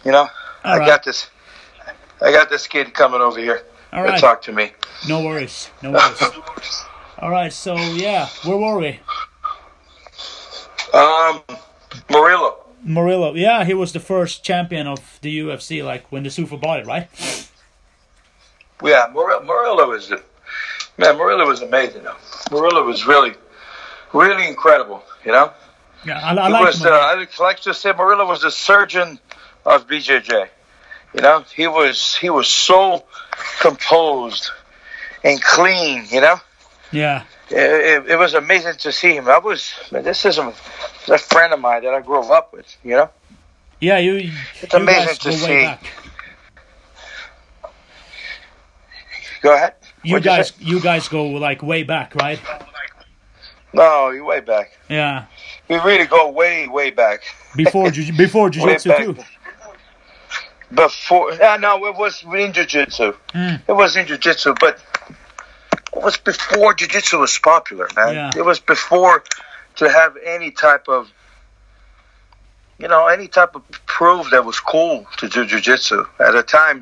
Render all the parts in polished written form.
You know, All right. I got this kid coming over here All to right. talk to me. No worries. No worries. All right. So yeah, where were we? Murillo. Murillo. Yeah, he was the first champion of the UFC, like when the Super bought it, right? Yeah, Murillo was amazing. Though. Murillo was really, really incredible. You know. Yeah, I like him. I like to say Murillo was the surgeon of BJJ. You know, he was so composed and clean. You know. Yeah. It was amazing to see him. This is a friend of mine that I grew up with. You know. Yeah, It's amazing guys to go see. way back. Go ahead. You guys go like way back, right? No, you're way back. Yeah. We really go way, way back. Before jiu-jitsu back. too. No, it was in jiu-jitsu. It was in jiu-jitsu, but it was before jiu-jitsu was popular, man. Yeah. It was before to have any type of proof that was cool to do jiu-jitsu. At the time,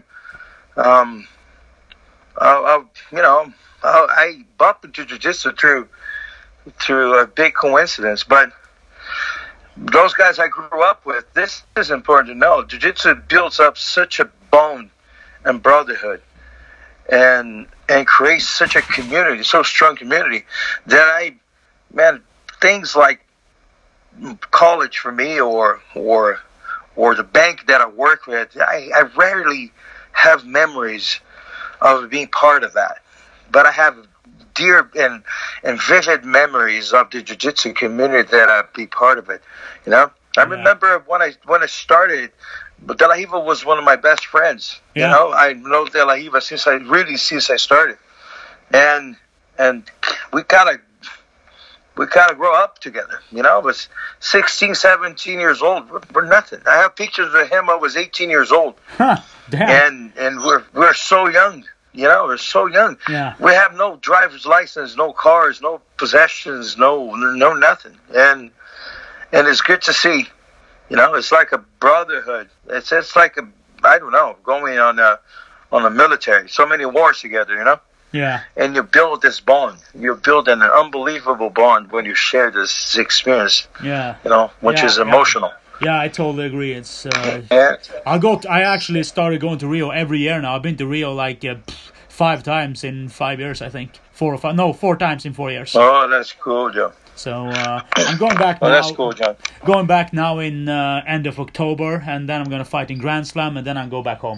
I bumped into jiu-jitsu through a big coincidence, but those guys I grew up with, this is important to know. Jiu-jitsu builds up such a bond and brotherhood and creates such a community, so strong community, that things like college for me or the bank that I work with, I rarely have memories of being part of that. But I have dear and vivid memories of the jiu-jitsu community that I'd be part of it. You know, I remember when I started, De La Riva was one of my best friends. Yeah. You know, I know De La Riva since I started, and we kind of grow up together. You know, I was 16, 17 years old. We're nothing. I have pictures of him. I was 18 years old. Huh. Damn. And we're so young. You know, we're so young. Yeah. We have no driver's license, no cars, no possessions, no nothing. And it's good to see. You know, it's like a brotherhood. It's like going on a military. So many wars together. You know. Yeah. And you build this bond. You build an unbelievable bond when you share this experience. Yeah. You know, which is emotional. Yeah, I totally agree. It's Yeah. I actually started going to Rio every year now. I've been to Rio like 5 times in 5 years, I think. 4 times in 4 years. Oh, that's cool, Joe. So I'm going back now. Oh, that's cool, John. Going back now in end of October, and then I'm gonna fight in Grand Slam, and then I go back home.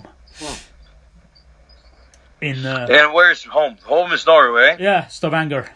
And where's home? Home is Norway. Yeah, Stavanger.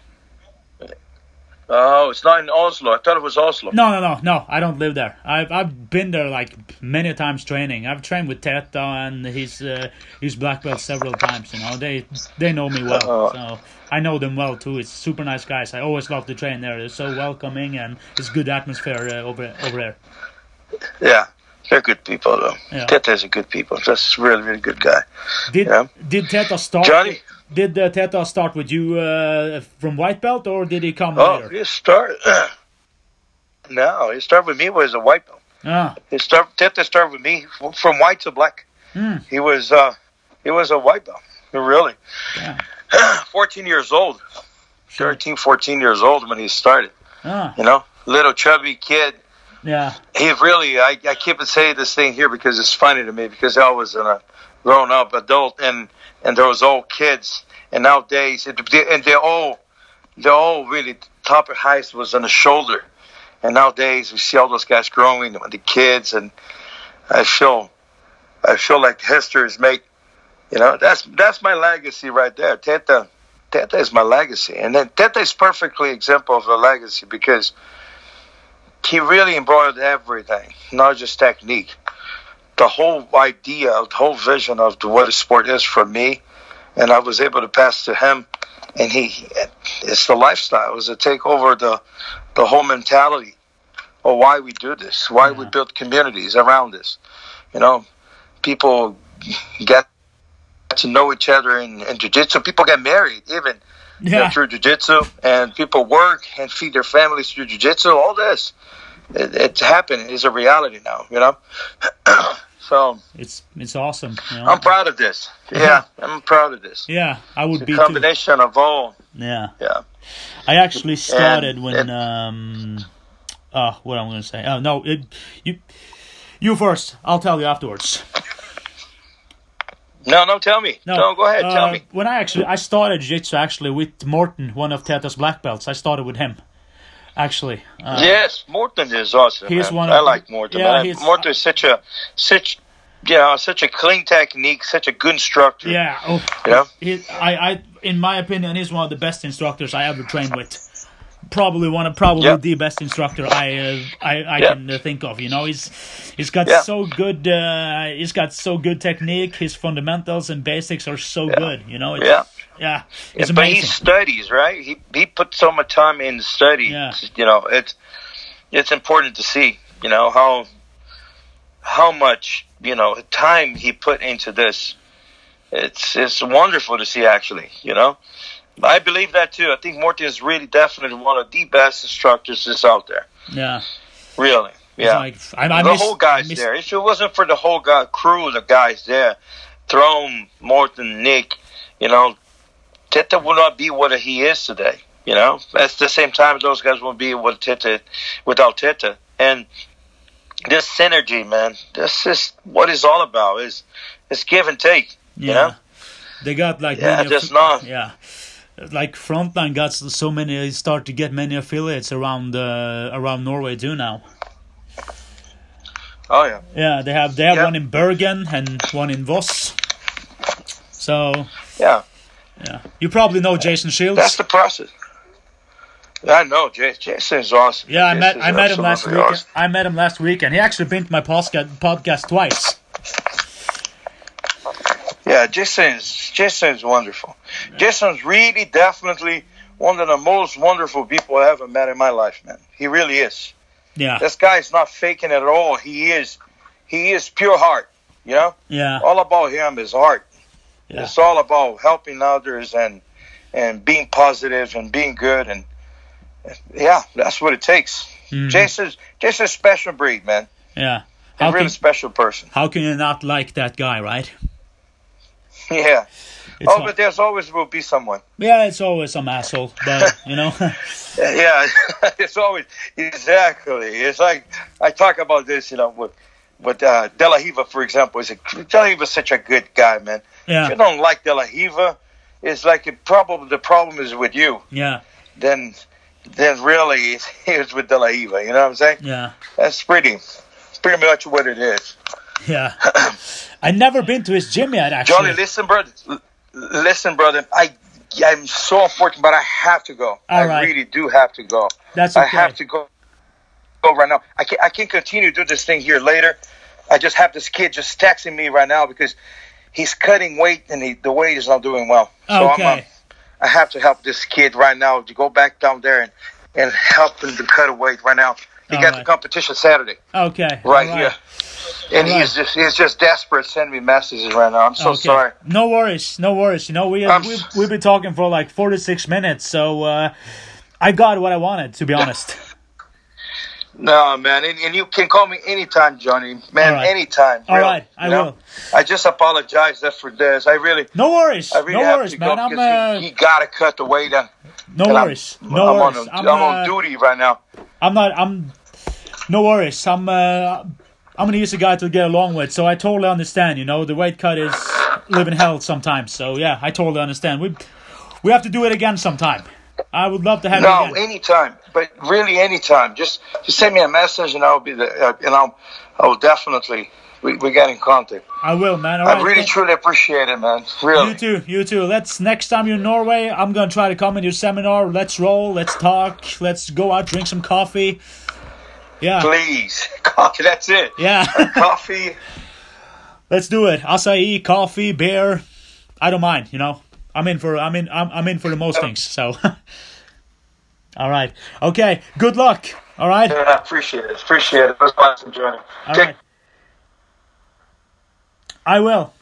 Oh, it's not in Oslo. I thought it was Oslo. No. I don't live there. I've been there like many times training. I've trained with Teta and his black belt several times. You know, they know me well, so I know them well too. It's super nice guys. I always love to train there. They're so welcoming and it's good atmosphere over there. Yeah, they're good people though. Yeah. Teta is a good people. That's a really, really good guy. Did Teta start? Johnny? Did Teta start with you from white belt, or did he come Oh, later? he started. No, he started with me as a white belt. Ah. Teta started with me from white to black. He was a white belt. Really. Yeah. 14 years old. Sure. 13, 14 years old when he started. Ah. You know, little chubby kid. Yeah. He really, I keep saying this thing here because it's funny to me, because I was a grown-up adult and there was all kids, and nowadays, they're all really, top of height was on the shoulder, and nowadays we see all those guys growing, the kids, and I feel like history is made. You know, that's my legacy right there. Teta is my legacy, and then Teta is perfectly example of a legacy because he really embroidered everything, not just technique. The whole idea, the whole vision of what a sport is for me, and I was able to pass to him, and it's the lifestyle. It was to take over the whole mentality of why we do this, why we build communities around this. You know, people get to know each other in jiu-jitsu. People get married even through jiu-jitsu, and people work and feed their families through jiu-jitsu. All this, it's happening. It's a reality now, you know. So it's awesome. You know? I'm proud of this. Yeah, I'm proud of this. Yeah, I would be too. Combination of all. Yeah. Yeah. I actually started when what I'm going to say. Oh no, you first. I'll tell you afterwards. No, tell me. No, go ahead, tell me. When I started jiu-jitsu actually with Morton, one of Teta's black belts. I started with him. Actually. Yes, Morton is awesome. He's man. one I of like Morton. Yeah, Morton is such a clean technique, such a good instructor. Yeah. Oh, you know? I in my opinion, he's one of the best instructors I ever trained with. Probably the best instructor I can think of. You know, he's got so good technique. His fundamentals and basics are so good. You know, it's amazing. But he studies, right? He put so much time in the study. Yeah. You know, it's important to see. You know how much time he put into this. It's wonderful to see, actually. You know. I believe that too. I think Morty is really definitely one of the best instructors that's out there. Yeah. Really. Yeah. Like, whole guys there. If it wasn't for the whole crew, the guys there, Throne, Morton, Nick, Teta would not be what he is today. At the same time, those guys won't be without Teta. And this synergy, man, this is what it's all about. It's give and take. You know. They got like like Frontline got so many. Start to get many affiliates around Norway too now. Oh yeah. Yeah, they have one in Bergen and one in Voss. So yeah. You probably know Jason Shields. That's the process. I know Jason is awesome. Yeah, I met him last week. Awesome. I met him last week, and he actually been to my podcast twice. Yeah, Jason's wonderful. Yeah. Jason's really definitely one of the most wonderful people I ever met in my life, man. He really is. Yeah. This guy's not faking it at all. He is pure heart, Yeah. All about him is heart. Yeah. It's all about helping others and being positive and being good, and that's what it takes. Mm-hmm. Jason's a special breed, man. Yeah. A really special person. How can you not like that guy, right? Yeah. But there's always will be someone. Yeah, it's always some asshole, but Yeah, it's always exactly. It's like I talk about this, with De La Riva, for example. De La Riva's such a good guy, man. Yeah. If you don't like De La Riva, it's like the problem is with you. Yeah. Then really it's with De La Riva. You know what I'm saying? Yeah. That's pretty much what it is. Yeah. I've never been to his gym yet, actually. Johnny, listen, brother. I'm so unfortunate, but I have to go. All right. I really do have to go. That's okay. I have to go right now. I can't continue to do this thing here later. I just have this kid just texting me right now because he's cutting weight and the weight is not doing well. So okay. I have to help this kid right now to go back down there and help him to cut a weight right now. He got the competition Saturday. Okay. Right here. And he's just desperate sending me messages right now. I'm so sorry. No worries. We've been talking for like 46 minutes, so I got what I wanted, to be honest. No, man, and you can call me anytime, Johnny. Man, anytime. All right, I will. I just apologize for this. No worries. Man. You gotta cut the weight down. No worries. I'm on duty right now. No worries. I'm an easy guy to get along with, so I totally understand. The weight cut is living hell sometimes. So yeah, I totally understand. We have to do it again sometime. I would love to have you again. No, anytime. But really, anytime. Just send me a message, and I'll be there. I will definitely. We get in contact. I will, man. All right. I really truly appreciate it, man. Really. You too. Next time you're in Norway, I'm gonna try to come in your seminar. Let's roll. Let's talk. Let's go out, drink some coffee. Yeah. Please, coffee. That's it. Yeah. Coffee. Let's do it. Acai, coffee, beer. I don't mind. I'm in for the most things. So. All right. Okay. Good luck. All right. Yeah, I appreciate it. It was awesome journey. All right. I will.